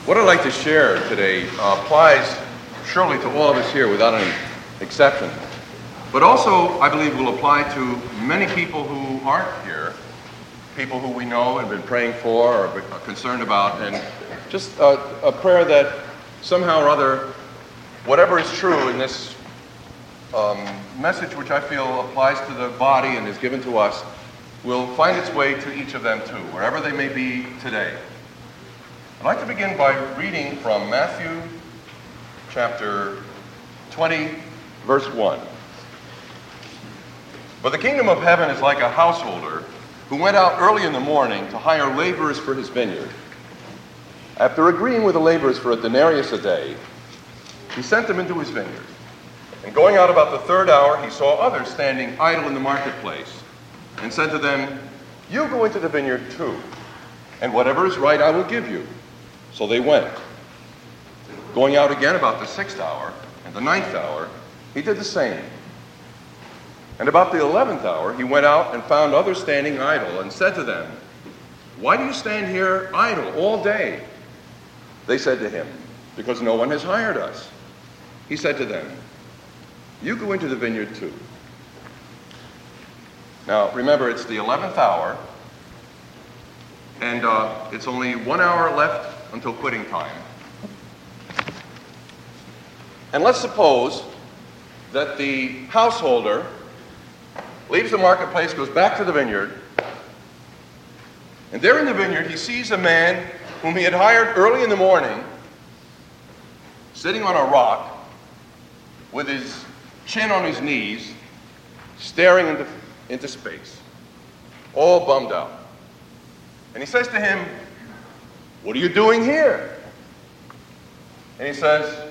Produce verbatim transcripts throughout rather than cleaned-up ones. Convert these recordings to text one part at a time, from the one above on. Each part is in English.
What I'd like to share today uh, applies surely to all of us here without any exception, but also I believe will apply to many people who aren't here, people who we know and have been praying for or are concerned about, and just a, a prayer that somehow or other, whatever is true in this um, message, which I feel applies to the body and is given to us, will find its way to each of them too, wherever they may be today. I'd like to begin by reading from Matthew chapter twenty, verse one. But the kingdom of heaven is like a householder who went out early in the morning to hire laborers for his vineyard. After agreeing with the laborers for a denarius a day, he sent them into his vineyard. And going out about the third hour, he saw others standing idle in the marketplace, and said to them, "You go into the vineyard too, and whatever is right I will give you." So they went. Going out again about the sixth hour and the ninth hour, he did the same. And about the eleventh hour, he went out and found others standing idle, and said to them, "Why do you stand here idle all day?" They said to him, "Because no one has hired us." He said to them, "You go into the vineyard too." Now, remember, it's the eleventh hour, and uh, it's only one hour left until quitting time. And let's suppose that the householder leaves the marketplace, goes back to the vineyard, and there in the vineyard he sees a man whom he had hired early in the morning, sitting on a rock with his chin on his knees, staring into, into space, all bummed out. And he says to him, "What are you doing here?" And he says,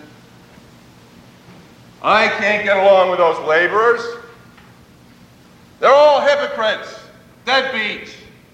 "I can't get along with those laborers. They're all hypocrites, deadbeats.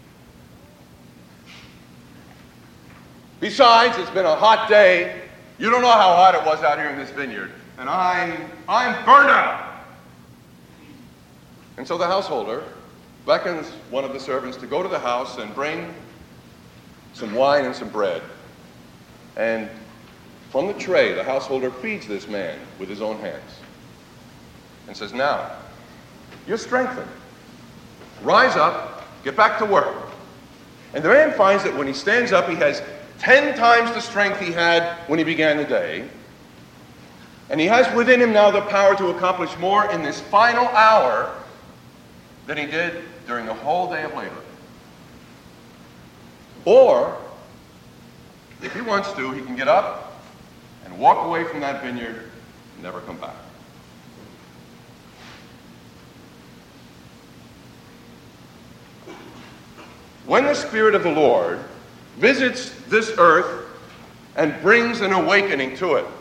Besides, it's been a hot day. You don't know how hot it was out here in this vineyard. And I'm, I'm burned out." And so the householder beckons one of the servants to go to the house and bring some wine and some bread. And from the tray, the householder feeds this man with his own hands and says, "Now, you're strengthened. Rise up, get back to work." And the man finds that when he stands up, he has ten times the strength he had when he began the day. And he has within him now the power to accomplish more in this final hour than he did during the whole day of labor. Or, if he wants to, he can get up and walk away from that vineyard and never come back. When the Spirit of the Lord visits this earth and brings an awakening to it,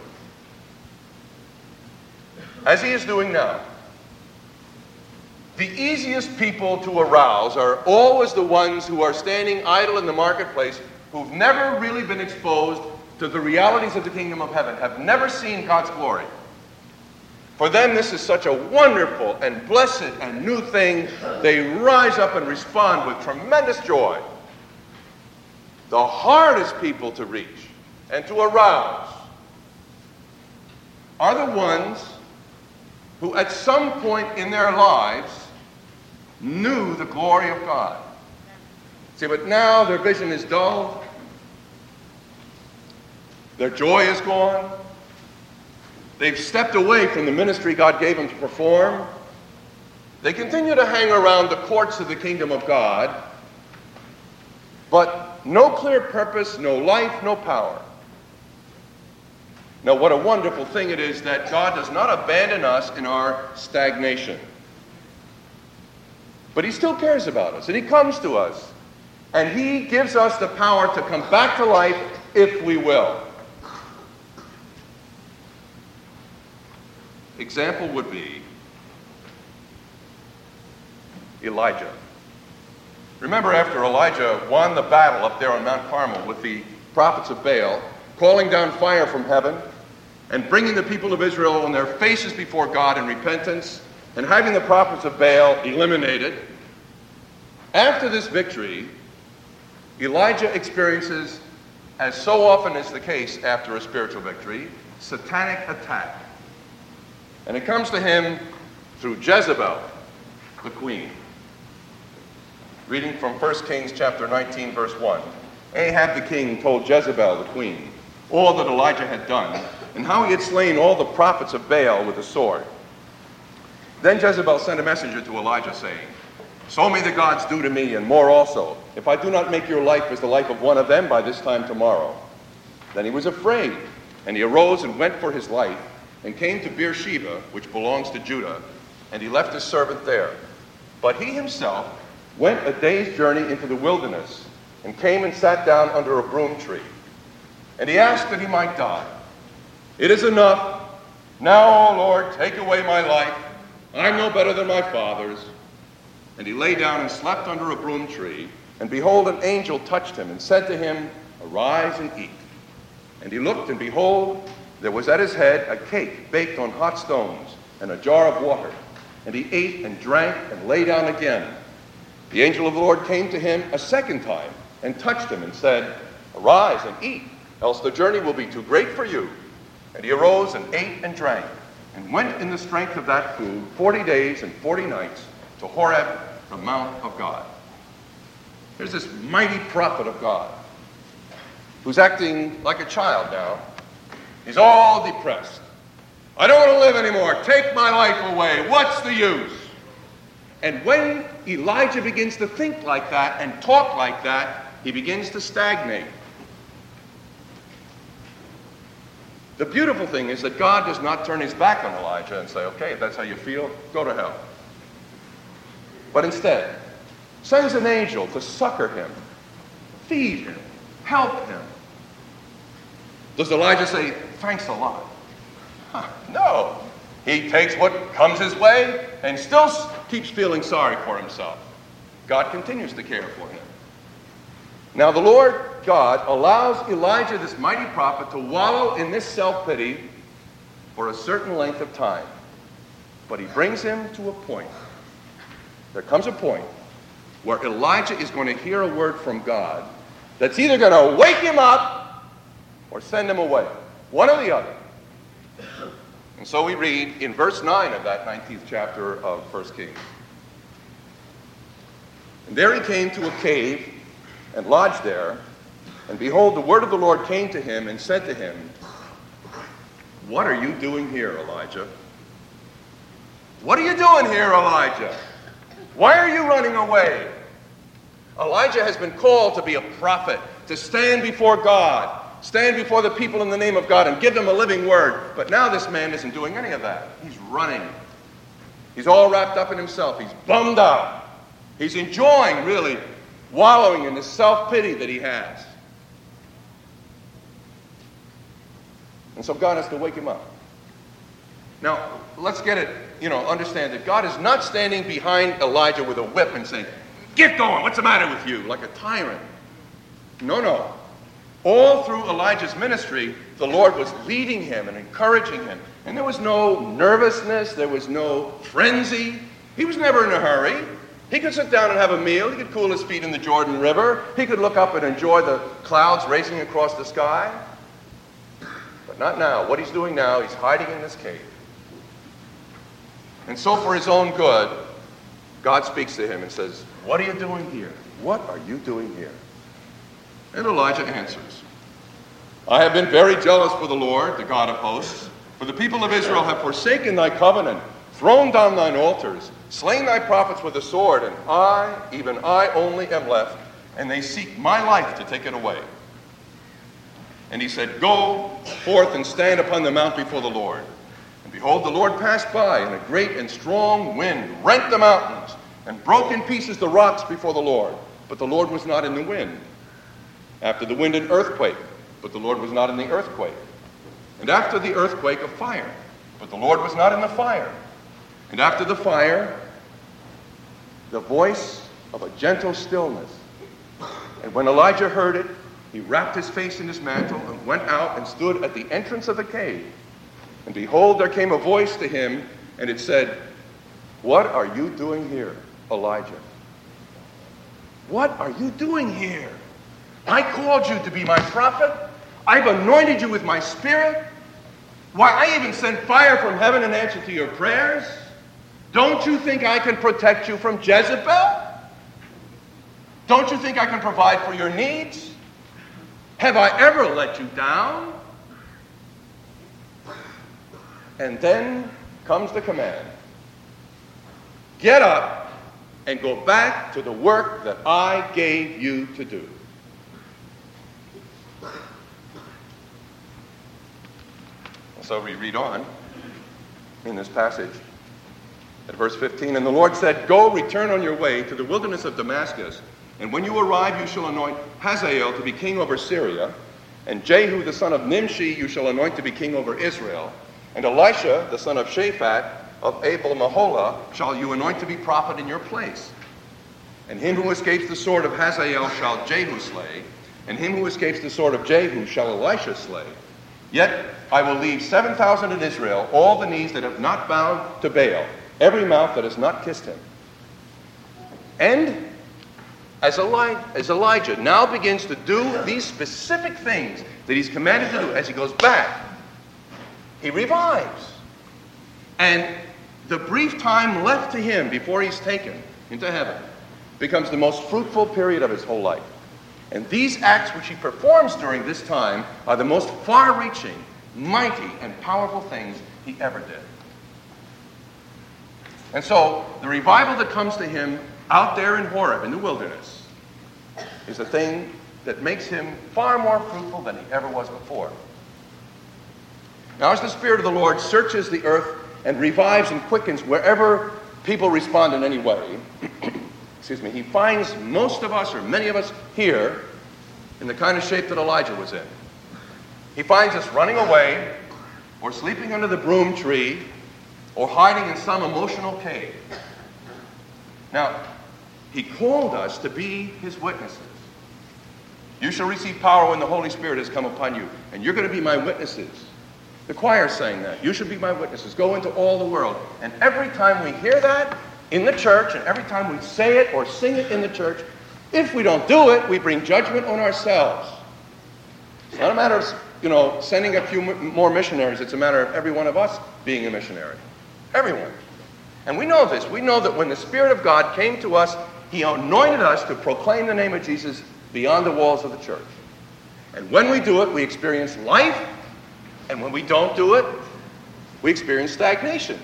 as he is doing now, the easiest people to arouse are always the ones who are standing idle in the marketplace, who've never really been exposed to the realities of the kingdom of heaven, have never seen God's glory. For them, this is such a wonderful and blessed and new thing. They rise up and respond with tremendous joy. The hardest people to reach and to arouse are the ones who at some point in their lives knew the glory of God. See, but now their vision is dulled. Their joy is gone. They've stepped away from the ministry God gave them to perform. They continue to hang around the courts of the kingdom of God, but no clear purpose, no life, no power. Now, what a wonderful thing it is that God does not abandon us in our stagnation. But he still cares about us, and he comes to us, and he gives us the power to come back to life if we will. Example would be Elijah. Remember, after Elijah won the battle up there on Mount Carmel with the prophets of Baal, calling down fire from heaven and bringing the people of Israel on their faces before God in repentance and having the prophets of Baal eliminated, after this victory, Elijah experiences as so often is the case after a spiritual victory, satanic attack. And it comes to him through Jezebel, the queen. Reading from First Kings chapter nineteen, verse one. Ahab the king told Jezebel the queen all that Elijah had done, and how he had slain all the prophets of Baal with the sword. Then Jezebel sent a messenger to Elijah, saying, "So may the gods do to me, and more also, if I do not make your life as the life of one of them by this time tomorrow." Then he was afraid, and he arose and went for his life, and came to Beersheba, which belongs to Judah, and he left his servant there. But he himself went a day's journey into the wilderness, and came and sat down under a broom tree. And he asked that he might die. "It is enough. Now, O Lord, take away my life. I'm no better than my fathers." And he lay down and slept under a broom tree. And behold, an angel touched him and said to him, "Arise and eat." And he looked, and behold, there was at his head a cake baked on hot stones, and a jar of water. And he ate and drank and lay down again. The angel of the Lord came to him a second time and touched him and said, "Arise and eat, else the journey will be too great for you." And he arose and ate and drank, and went in the strength of that food forty days and forty nights to Horeb, the mount of God. There's this mighty prophet of God who's acting like a child now. He's all depressed. "I don't want to live anymore. Take my life away. What's the use?" And when Elijah begins to think like that and talk like that, he begins to stagnate. The beautiful thing is that God does not turn his back on Elijah and say, "Okay, if that's how you feel, go to hell." But instead, sends an angel to succor him, feed him, help him. Does Elijah say, "Thanks a lot"? Huh, no. He takes what comes his way and still keeps feeling sorry for himself. God continues to care for him. Now the Lord God allows Elijah, this mighty prophet, to wallow in this self-pity for a certain length of time. But he brings him to a point. There comes a point where Elijah is going to hear a word from God that's either going to wake him up or send him away. One or the other. And so we read in verse nine of that nineteenth chapter of First Kings. "And there he came to a cave and lodged there. And behold, the word of the Lord came to him and said to him, 'What are you doing here, Elijah?' 'What are you doing here, Elijah? Why are you running away?' Elijah has been called to be a prophet, to stand before God, stand before the people in the name of God and give them a living word. But now this man isn't doing any of that. He's running. He's all wrapped up in himself. He's bummed out. He's enjoying, really, wallowing in the self-pity that he has. And so God has to wake him up. Now, let's get it, you know, understand that God is not standing behind Elijah with a whip and saying, "Get going, what's the matter with you?" like a tyrant. No, no. All through Elijah's ministry, the Lord was leading him and encouraging him. And there was no nervousness, there was no frenzy. He was never in a hurry. He could sit down and have a meal. He could cool his feet in the Jordan River. He could look up and enjoy the clouds racing across the sky. But not now. What he's doing now, he's hiding in this cave. And so for his own good, God speaks to him and says, "What are you doing here? What are you doing here?" And Elijah answers, "I have been very jealous for the Lord, the God of hosts, for the people of Israel have forsaken thy covenant, thrown down thine altars, slain thy prophets with the sword, and I, even I only am left, and they seek my life to take it away." And he said, "Go forth and stand upon the mount before the Lord." And behold, the Lord passed by, and a great and strong wind rent the mountains, and broke in pieces the rocks before the Lord. But the Lord was not in the wind. After the wind, an earthquake, but the Lord was not in the earthquake. And after the earthquake, a fire, but the Lord was not in the fire. And after the fire, the voice of a gentle stillness. And when Elijah heard it, he wrapped his face in his mantle and went out and stood at the entrance of the cave. And behold, there came a voice to him, and it said, "What are you doing here, Elijah? What are you doing here?" I called you to be my prophet. I've anointed you with my Spirit. Why, I even sent fire from heaven in answer to your prayers. Don't you think I can protect you from Jezebel? Don't you think I can provide for your needs? Have I ever let you down? And then comes the command. Get up and go back to the work that I gave you to do. So we read on in this passage at verse fifteen. And the Lord said, go, return on your way to the wilderness of Damascus, and when you arrive you shall anoint Hazael to be king over Syria, and Jehu the son of Nimshi you shall anoint to be king over Israel, and Elisha the son of Shaphat of Abel-Maholah shall you anoint to be prophet in your place. And him who escapes the sword of Hazael shall Jehu slay, and him who escapes the sword of Jehu shall Elisha slay. Yet I will leave seven thousand in Israel, all the knees that have not bowed to Baal, every mouth that has not kissed him. And as, Eli- as Elijah now begins to do these specific things that he's commanded to do, as he goes back, he revives. And the brief time left to him before he's taken into heaven becomes the most fruitful period of his whole life. And these acts which he performs during this time are the most far-reaching, mighty, and powerful things he ever did. And so, the revival that comes to him out there in Horeb, in the wilderness, is a thing that makes him far more fruitful than he ever was before. Now, as the Spirit of the Lord searches the earth and revives and quickens wherever people respond in any way, excuse me, he finds most of us, or many of us, here in the kind of shape that Elijah was in. He finds us running away, or sleeping under the broom tree, or hiding in some emotional cave. Now, he called us to be his witnesses. You shall receive power when the Holy Spirit has come upon you, and you're going to be my witnesses. The choir's saying that. You should be my witnesses. Go into all the world. And every time we hear that in the church, and every time we say it or sing it in the church, if we don't do it, we bring judgment on ourselves. It's not a matter of, you know, sending a few more missionaries. It's a matter of every one of us being a missionary. Everyone. And we know this. We know that when the Spirit of God came to us, he anointed us to proclaim the name of Jesus beyond the walls of the church. And when we do it, we experience life. And when we don't do it, we experience stagnation.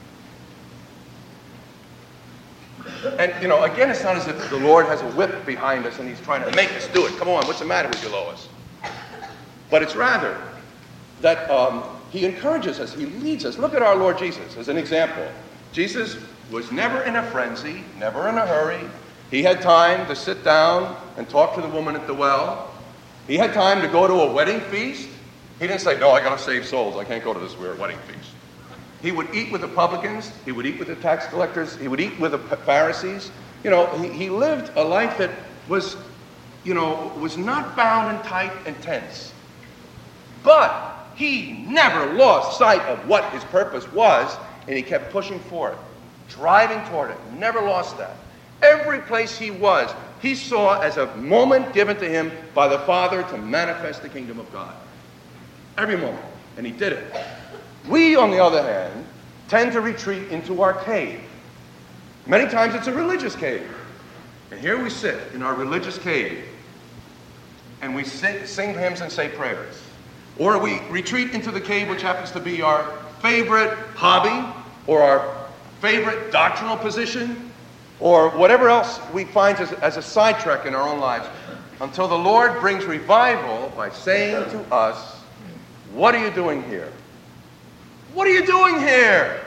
And, you know, again, it's not as if the Lord has a whip behind us and he's trying to make us do it. Come on, what's the matter with you, Lois? But it's rather that um, he encourages us, he leads us. Look at our Lord Jesus as an example. Jesus was never in a frenzy, never in a hurry. He had time to sit down and talk to the woman at the well. He had time to go to a wedding feast. He didn't say, no, I got to save souls. I can't go to this weird wedding feast. He would eat with the publicans. He would eat with the tax collectors. He would eat with the Pharisees. You know, he, he lived a life that was, you know, was not bound and tight and tense. But he never lost sight of what his purpose was, and he kept pushing for it, driving toward it. Never lost that. Every place he was, he saw as a moment given to him by the Father to manifest the kingdom of God. Every moment. And he did it. We, on the other hand, tend to retreat into our cave. Many times it's a religious cave. And here we sit in our religious cave, and we sing, sing hymns and say prayers. Or we retreat into the cave, which happens to be our favorite hobby, or our favorite doctrinal position, or whatever else we find as, as a sidetrack in our own lives, until the Lord brings revival by saying to us, what are you doing here? What are you doing here?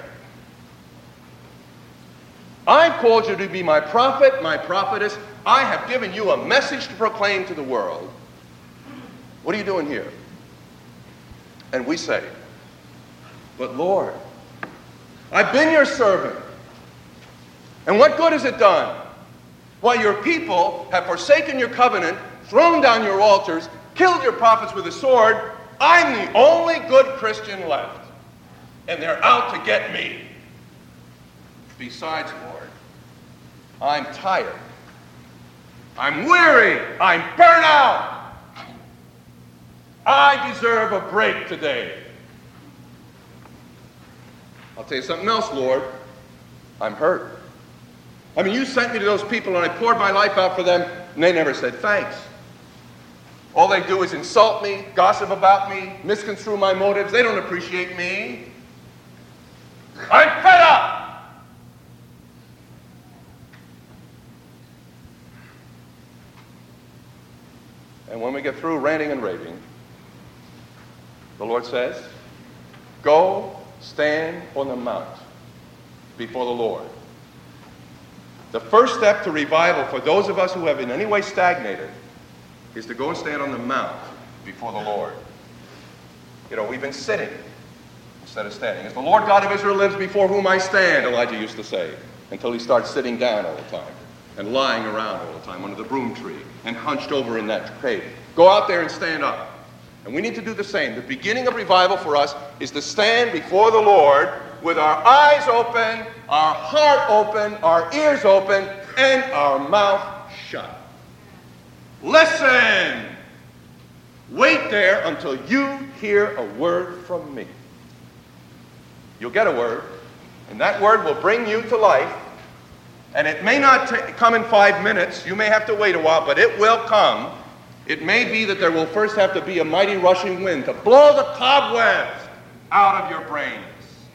I've called you to be my prophet, my prophetess. I have given you a message to proclaim to the world. What are you doing here? And we say, but Lord, I've been your servant. And what good has it done? While your people have forsaken your covenant, thrown down your altars, killed your prophets with a sword, I'm the only good Christian left. And they're out to get me. Besides, Lord, I'm tired. I'm weary. I'm burnt out. I deserve a break today. I'll tell you something else, Lord. I'm hurt. I mean, you sent me to those people and I poured my life out for them and they never said thanks. All they do is insult me, gossip about me, misconstrue my motives. They don't appreciate me. I'm fed up. And when we get through ranting and raving, the Lord says, go stand on the mount before the Lord. The first step to revival for those of us who have in any way stagnated is to go and stand on the mount before the Lord. You know, we've been sitting instead of standing. As the Lord God of Israel lives before whom I stand, Elijah used to say, until he starts sitting down all the time and lying around all the time under the broom tree and hunched over in that cave. Go out there and stand up. And we need to do the same. The beginning of revival for us is to stand before the Lord with our eyes open, our heart open, our ears open, and our mouth shut. Listen! Wait there until you hear a word from me. You'll get a word, and that word will bring you to life. And it may not t- come in five minutes. You may have to wait a while, but it will come. It may be that there will first have to be a mighty rushing wind to blow the cobwebs out of your brains.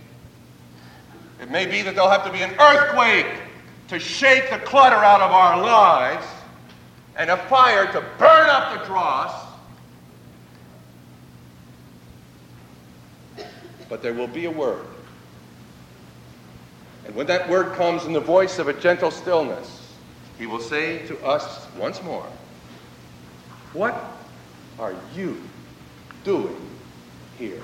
It may be that there'll have to be an earthquake to shake the clutter out of our lives and a fire to burn up the dross. But there will be a word. And when that word comes in the voice of a gentle stillness, he will say to us once more, what are you doing here?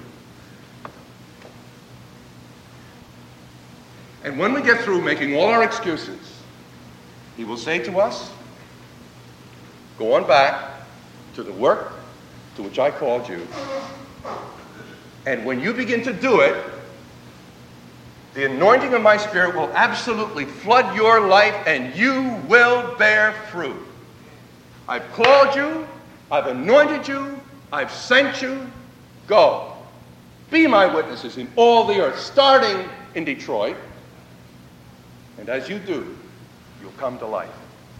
And when we get through making all our excuses, he will say to us, go on back to the work to which I called you. And when you begin to do it, the anointing of my Spirit will absolutely flood your life and you will bear fruit. I've called you, I've anointed you, I've sent you. Go. Be my witnesses in all the earth, starting in Detroit. And as you do, you'll come to life.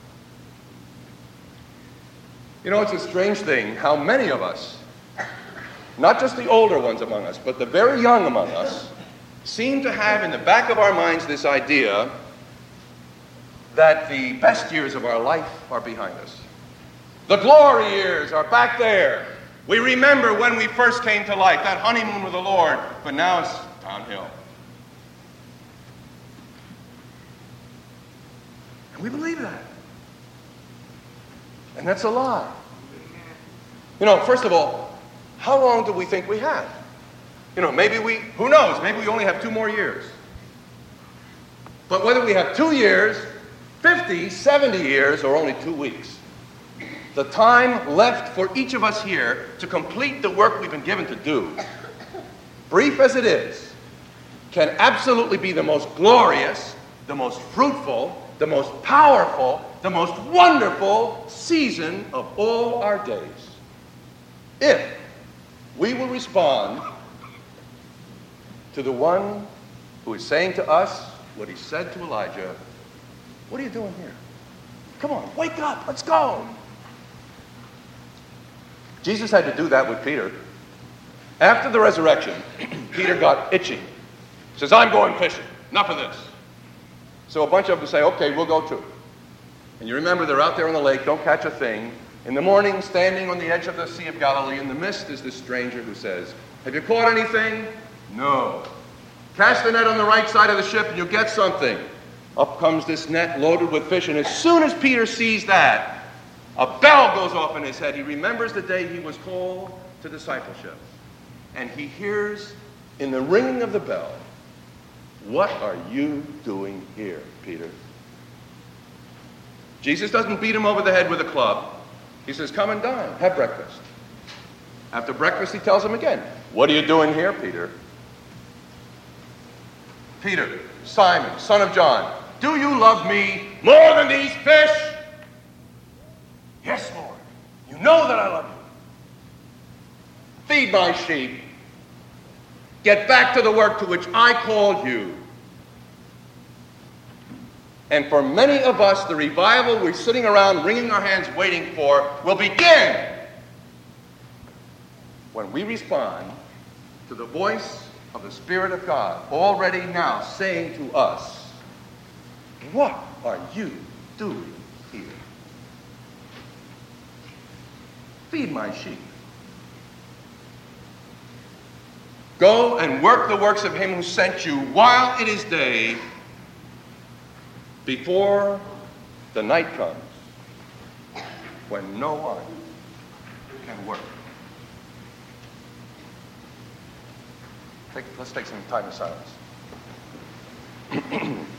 You know, it's a strange thing how many of us, not just the older ones among us, but the very young among us, seem to have in the back of our minds this idea that the best years of our life are behind us. The glory years are back there. We remember when we first came to life, that honeymoon with the Lord, but now it's downhill. And we believe that. And that's a lie. You know, first of all, how long do we think we have? You know, maybe we, who knows, maybe we only have two more years. But whether we have two years, fifty, seventy years, or only two weeks, the time left for each of us here to complete the work we've been given to do, brief as it is, can absolutely be the most glorious, the most fruitful, the most powerful, the most wonderful season of all our days. If we will respond to the one who is saying to us what he said to Elijah, what are you doing here? Come on, wake up, let's go. Jesus had to do that with Peter. After the resurrection, Peter got itchy. He says, I'm going fishing. Enough of this. So a bunch of them say, okay, we'll go too. And you remember they're out there on the lake, don't catch a thing. In the morning, standing on the edge of the Sea of Galilee, in the mist is this stranger who says, have you caught anything? No. Cast the net on the right side of the ship and you'll get something. Up comes this net loaded with fish, and as soon as Peter sees that, a bell goes off in his head. He remembers the day he was called to discipleship. And he hears in the ringing of the bell, what are you doing here, Peter? Jesus doesn't beat him over the head with a club. He says, come and dine, have breakfast. After breakfast, he tells him again, what are you doing here, Peter? Peter, Simon, son of John, do you love me more than these fish? Yes, Lord. You know that I love you. Feed my sheep. Get back to the work to which I called you. And for many of us, the revival we're sitting around wringing our hands waiting for will begin when we respond to the voice of the Spirit of God already now saying to us, what are you doing here? Feed my sheep. Go and work the works of him who sent you while it is day, before the night comes, when no one can work. Take, let's take some time of silence.